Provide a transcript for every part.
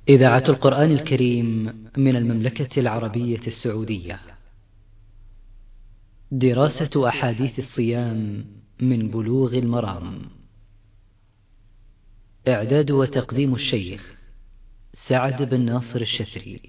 إذاعة القرآن الكريم من المملكة العربية السعودية. دراسة أحاديث الصيام من بلوغ المرام. إعداد وتقديم الشيخ سعد بن ناصر الشثري.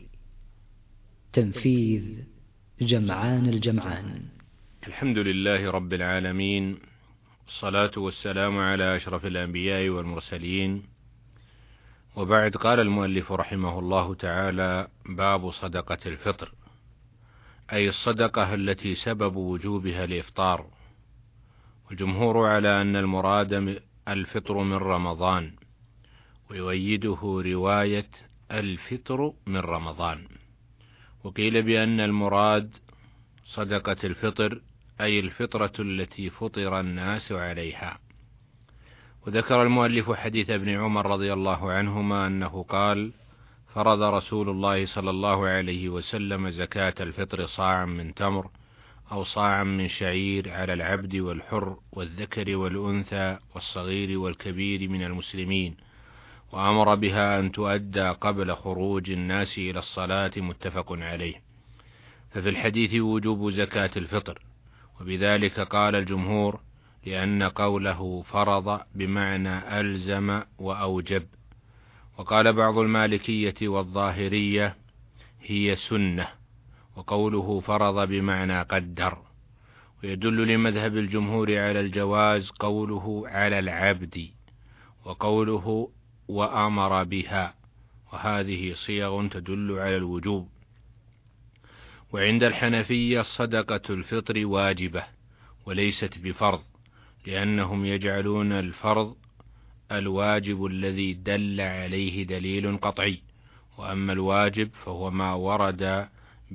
تنفيذ جمعان الجمعان. الحمد لله رب العالمين، الصلاة والسلام على أشرف الأنبياء والمرسلين، وبعد. قال المؤلف رحمه الله تعالى: باب صدقة الفطر، أي الصدقة التي سبب وجوبها الإفطار. والجمهور على أن المراد الفطر من رمضان، ويؤيده رواية الفطر من رمضان. وقيل بأن المراد صدقة الفطر أي الفطرة التي فطر الناس عليها. وذكر المؤلف حديث ابن عمر رضي الله عنهما أنه قال: فرض رسول الله صلى الله عليه وسلم زكاة الفطر صاعا من تمر أو صاعا من شعير على العبد والحر والذكر والأنثى والصغير والكبير من المسلمين، وأمر بها أن تؤدى قبل خروج الناس إلى الصلاة، متفق عليه. ففي الحديث وجوب زكاة الفطر، وبذلك قال الجمهور، لأن قوله فرض بمعنى ألزم وأوجب. وقال بعض المالكية والظاهرية هي سنة، وقوله فرض بمعنى قدر. ويدل لمذهب الجمهور على الجواز قوله على العبد، وقوله وأمر بها، وهذه صيغ تدل على الوجوب. وعند الحنفية صدقة الفطر واجبة وليست بفرض، لأنهم يجعلون الفرض الواجب الذي دل عليه دليل قطعي، وأما الواجب فهو ما ورد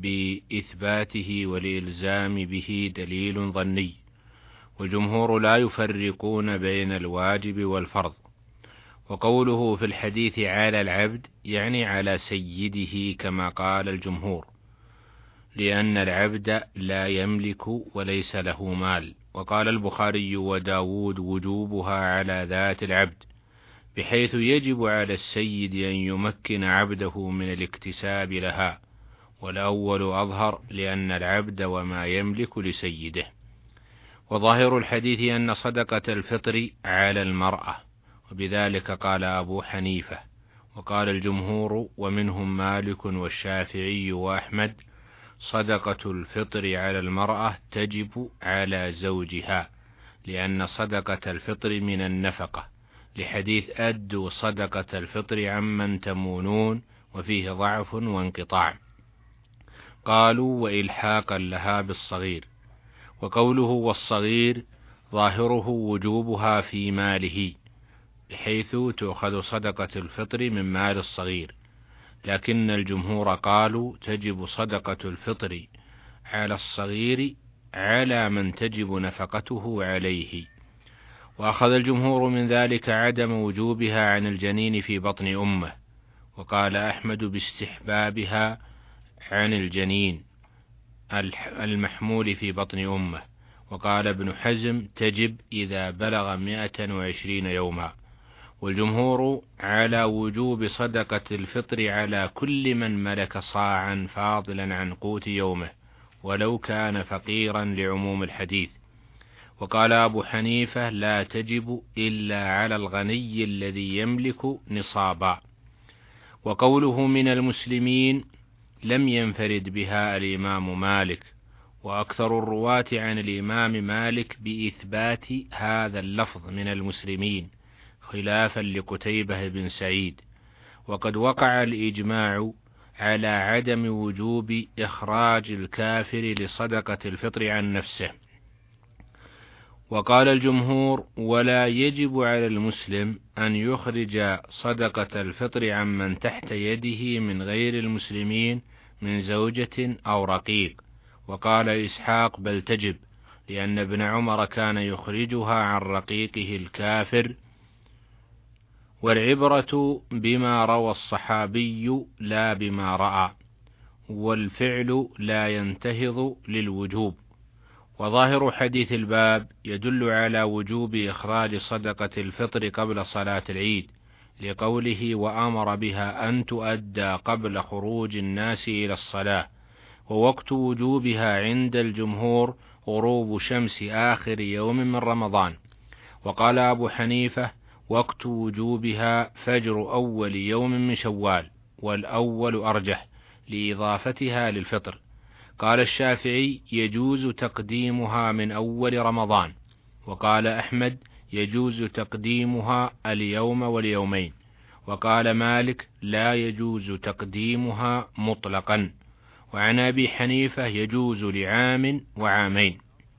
بإثباته والإلزام به دليل ظني. والجمهور لا يفرقون بين الواجب والفرض. وقوله في الحديث على العبد يعني على سيده كما قال الجمهور، لأن العبد لا يملك وليس له مال. وقال البخاري وداود وجوبها على ذات العبد، بحيث يجب على السيد أن يمكن عبده من الاكتساب لها، والأول أظهر لأن العبد وما يملك لسيده. وظاهر الحديث أن صدقة الفطر على المرأة، وبذلك قال أبو حنيفة. وقال الجمهور ومنهم مالك والشافعي وأحمد: صدقة الفطر على المرأة تجب على زوجها، لأن صدقة الفطر من النفقة، لحديث أدوا صدقة الفطر عمن تمونون، وفيه ضعف وانقطاع. قالوا وإلحاقا لها بالصغير. وقوله والصغير ظاهره وجوبها في ماله، بحيث تؤخذ صدقة الفطر من مال الصغير، لكن الجمهور قالوا تجب صدقة الفطر على الصغير على من تجب نفقته عليه. وأخذ الجمهور من ذلك عدم وجوبها عن الجنين في بطن أمه. وقال أحمد باستحبابها عن الجنين المحمول في بطن أمه. وقال ابن حزم تجب إذا بلغ 120 يوما. والجمهور على وجوب صدقة الفطر على كل من ملك صاعا فاضلا عن قوت يومه، ولو كان فقيرا، لعموم الحديث. وقال أبو حنيفة لا تجب إلا على الغني الذي يملك نصابا. وقوله من المسلمين لم ينفرد بها الإمام مالك، وأكثر الرواة عن الإمام مالك بإثبات هذا اللفظ من المسلمين، خلافا لقتيبة بن سعيد. وقد وقع الإجماع على عدم وجوب إخراج الكافر لصدقة الفطر عن نفسه. وقال الجمهور ولا يجب على المسلم أن يخرج صدقة الفطر عمن تحت يده من غير المسلمين من زوجة أو رقيق. وقال إسحاق بل تجب، لأن ابن عمر كان يخرجها عن رقيقه الكافر. والعبرة بما روى الصحابي لا بما رأى، والفعل لا ينتهض للوجوب. وظاهر حديث الباب يدل على وجوب إخراج صدقة الفطر قبل صلاة العيد، لقوله وأمر بها أن تؤدى قبل خروج الناس إلى الصلاة. ووقت وجوبها عند الجمهور غروب شمس آخر يوم من رمضان. وقال أبو حنيفة وقت وجوبها فجر أول يوم من شوال، والأول أرجح لإضافتها للفطر. قال الشافعي يجوز تقديمها من أول رمضان. وقال أحمد يجوز تقديمها اليوم واليومين. وقال مالك لا يجوز تقديمها مطلقا. وعن أبي حنيفة يجوز لعام وعامين.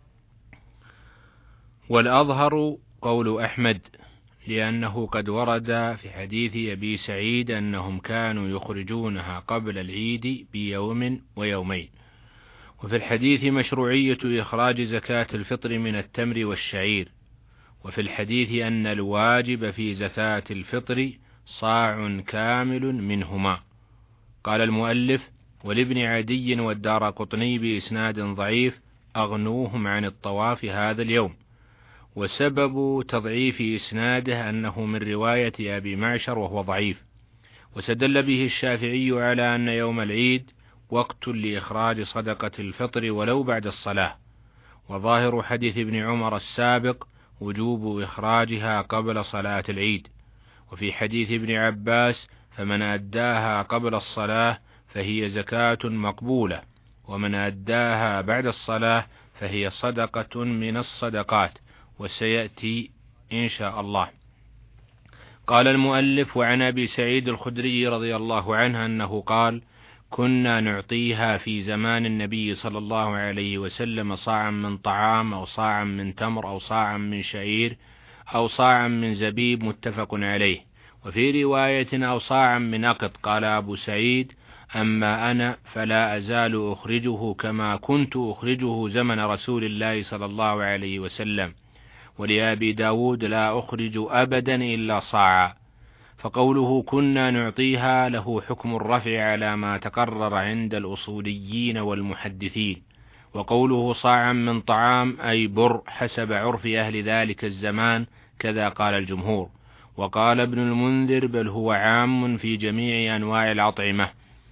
والأظهر قول أحمد، لأنه قد ورد في حديث أبي سعيد أنهم كانوا يخرجونها قبل العيد بيوم ويومين. وفي الحديث مشروعية إخراج زكاة الفطر من التمر والشعير. وفي الحديث أن الواجب في زكاة الفطر صاع كامل منهما. قال المؤلف ولابن عدي والدارقطني بإسناد ضعيف أغنوهم عن الطواف هذا اليوم. وسبب تضعيف إسناده أنه من رواية أبي معشر وهو ضعيف. وسدل به الشافعي على أن يوم العيد وقت لإخراج صدقة الفطر ولو بعد الصلاة. وظاهر حديث ابن عمر السابق وجوب إخراجها قبل صلاة العيد. وفي حديث ابن عباس فمن أداها قبل الصلاة فهي زكاة مقبولة، ومن أداها بعد الصلاة فهي صدقة من الصدقات، وسيأتي إن شاء الله. قال المؤلف وعن أبي سعيد الخدري رضي الله عنه أنه قال كنا نعطيها في زمان النبي صلى الله عليه وسلم صاعا من طعام أو صاعا من تمر أو صاعا من شعير أو صاعا من زبيب متفق عليه. وفي رواية أو صاعا من أقط. قال أبو سعيد أما أنا فلا أزال أخرجه كما كنت أخرجه زمن رسول الله صلى الله عليه وسلم. ولأبي داود لا أخرج أبدا إلا صاعا. فقوله كنا نعطيها له حكم الرفع على ما تقرر عند الأصوليين والمحدثين. وقوله صاعا من طعام أي بر حسب عرف أهل ذلك الزمان، كذا قال الجمهور. وقال ابن المنذر بل هو عام في جميع أنواع الأطعمة.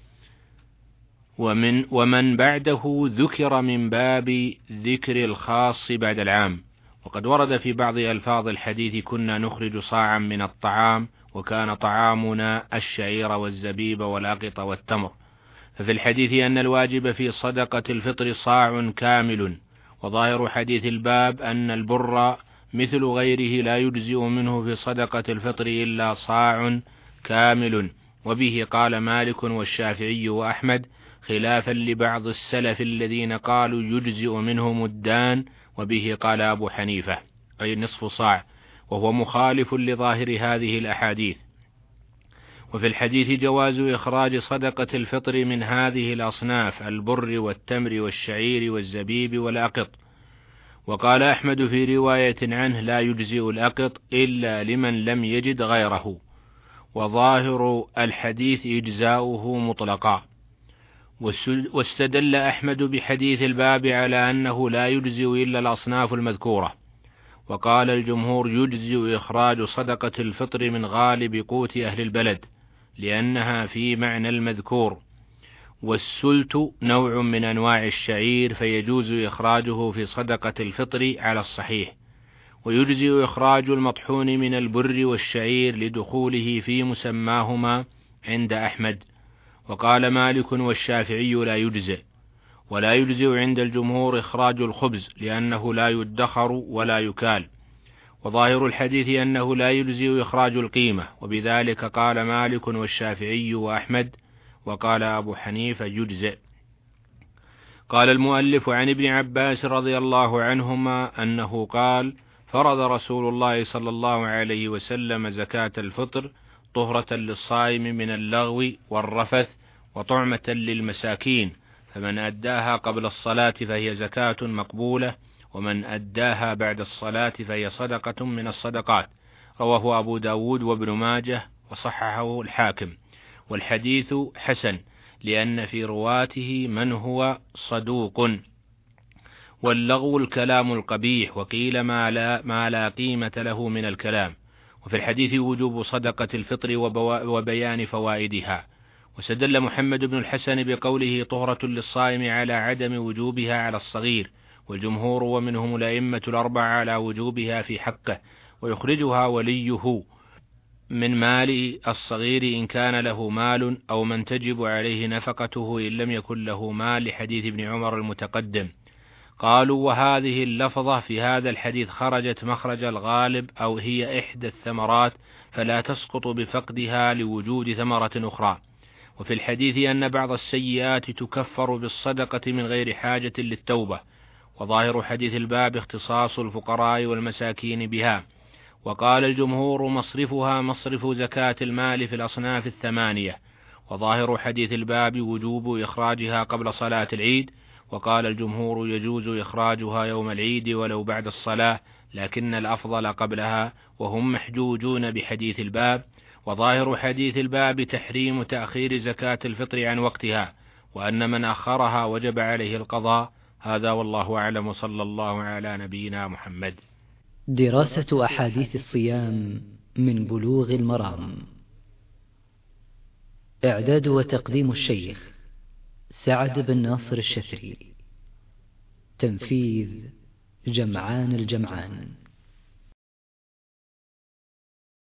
ومن بعده ذكر من باب ذكر الخاص بعد العام. وقد ورد في بعض ألفاظ الحديث كنا نخرج صاعا من الطعام، وكان طعامنا الشعير والزبيب والأقط والتمر. ففي الحديث أن الواجب في صدقة الفطر صاع كامل. وظاهر حديث الباب أن البر مثل غيره لا يجزئ منه في صدقة الفطر إلا صاع كامل. وبه قال مالك والشافعي وأحمد، خلافا لبعض السلف الذين قالوا يجزئ منه مدان. وبه قال أبو حنيفة أي نصف صاع، وهو مخالف لظاهر هذه الأحاديث. وفي الحديث جواز إخراج صدقة الفطر من هذه الأصناف البر والتمر والشعير والزبيب والأقط. وقال أحمد في رواية عنه لا يجزئ الأقط إلا لمن لم يجد غيره. وظاهر الحديث إجزاؤه مطلقا. واستدل أحمد بحديث الباب على أنه لا يجزئ إلا الأصناف المذكورة. وقال الجمهور يجزئ إخراج صدقة الفطر من غالب قوت أهل البلد لأنها في معنى المذكور. والسلت نوع من أنواع الشعير فيجوز إخراجه في صدقة الفطر على الصحيح. ويجزئ إخراج المطحون من البر والشعير لدخوله في مسماهما عند أحمد. وقال مالك والشافعي لا يجزئ. ولا يجزئ عند الجمهور إخراج الخبز لأنه لا يدخر ولا يكال. وظاهر الحديث أنه لا يجزئ إخراج القيمة، وبذلك قال مالك والشافعي وأحمد. وقال أبو حنيفة يجزئ. قال المؤلف عن ابن عباس رضي الله عنهما أنه قال فرض رسول الله صلى الله عليه وسلم زكاة الفطر طهرة للصائم من اللغو والرفث وطعمة للمساكين، فمن أداها قبل الصلاة فهي زكاة مقبولة، ومن أداها بعد الصلاة فهي صدقة من الصدقات. رواه أبو داود وابن ماجه وصححه الحاكم. والحديث حسن لأن في رواته من هو صدوق. واللغو الكلام القبيح، وقيل ما لا قيمة له من الكلام. وفي الحديث وجوب صدقة الفطر وبيان فوائدها. واستدل محمد بن الحسن بقوله طهرة للصائم على عدم وجوبها على الصغير، والجمهور ومنهم الأئمة الأربعة على وجوبها في حقه، ويخرجها وليه من مال الصغير إن كان له مال، أو من تجب عليه نفقته إن لم يكن له مال، لحديث ابن عمر المتقدم. قالوا وهذه اللفظة في هذا الحديث خرجت مخرج الغالب، أو هي إحدى الثمرات فلا تسقط بفقدها لوجود ثمرة أخرى. وفي الحديث أن بعض السيئات تكفر بالصدقة من غير حاجة للتوبة. وظاهر حديث الباب اختصاص الفقراء والمساكين بها. وقال الجمهور مصرفها مصرف زكاة المال في الأصناف الثمانية. وظاهر حديث الباب وجوب إخراجها قبل صلاة العيد. وقال الجمهور يجوز إخراجها يوم العيد ولو بعد الصلاة، لكن الأفضل قبلها، وهم محجوجون بحديث الباب. وظاهر حديث الباب تحريم تأخير زكاة الفطر عن وقتها، وأن من أخرها وجب عليه القضاء. هذا والله أعلم، صلى الله على نبينا محمد. دراسة أحاديث الصيام من بلوغ المرام. إعداد وتقديم الشيخ سعد بن ناصر الشفري. تنفيذ جمعان الجمعان.